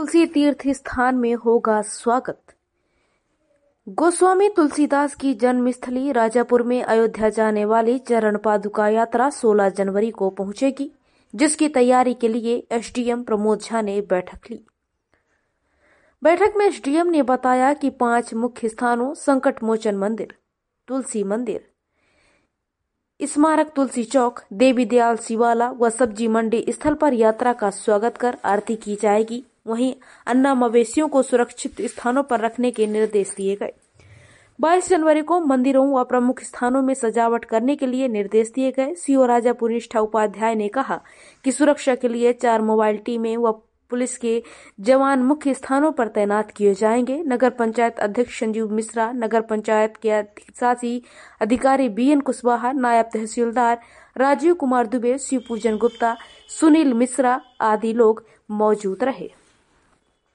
तुलसी तीर्थ स्थान में होगा स्वागत। गोस्वामी तुलसीदास की जन्मस्थली राजापुर में अयोध्या जाने वाली चरण पादुका यात्रा 16 जनवरी को पहुंचेगी, जिसकी तैयारी के लिए एसडीएम प्रमोद झा ने बैठक ली। बैठक में एसडीएम ने बताया कि 5 मुख्य स्थानों संकट मोचन मंदिर, तुलसी मंदिर, स्मारक तुलसी चौक, देवी दयाल शिवाला व सब्जी मंडी स्थल पर यात्रा का स्वागत कर आरती की जाएगी। वहीं अन्ना मवेशियों को सुरक्षित स्थानों पर रखने के निर्देश दिए गए। 22 जनवरी को मंदिरों व प्रमुख स्थानों में सजावट करने के लिए निर्देश दिए गए। सीओ राजापुर निष्ठा उपाध्याय ने कहा कि सुरक्षा के लिए 4 मोबाइल टीमें व पुलिस के जवान मुख्य स्थानों पर तैनात किए जाएंगे। नगर पंचायत अध्यक्ष संजीव मिश्रा, नगर पंचायत के अधिशासी अधिकारी बीएन कुशवाहा, नायब तहसीलदार राजीव कुमार दुबे, शिव पूजन गुप्ता, सुनील मिश्रा आदि लोग मौजूद रहे।